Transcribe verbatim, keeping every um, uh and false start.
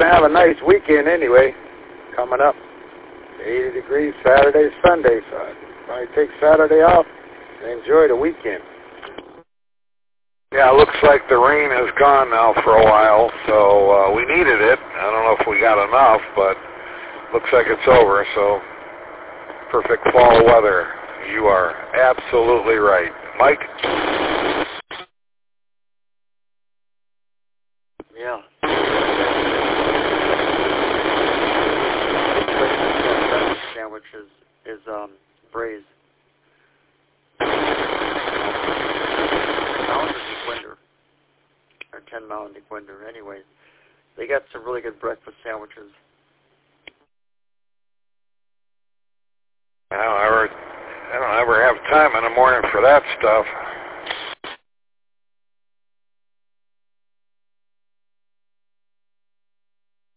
to have a nice weekend anyway, coming up. eighty degrees Saturday, Sunday, so I'd probably take Saturday off and enjoy the weekend. Yeah, it looks like the rain has gone now for a while, so uh, we needed it. I don't know if we got enough, but looks like it's over, so perfect fall weather. You are absolutely right. Mike? Yeah. Sandwich is, is um, braised. Or ten mile in Dequindre. Anyway, they got some really good breakfast sandwiches. I don't ever, I don't ever have time in the morning for that stuff.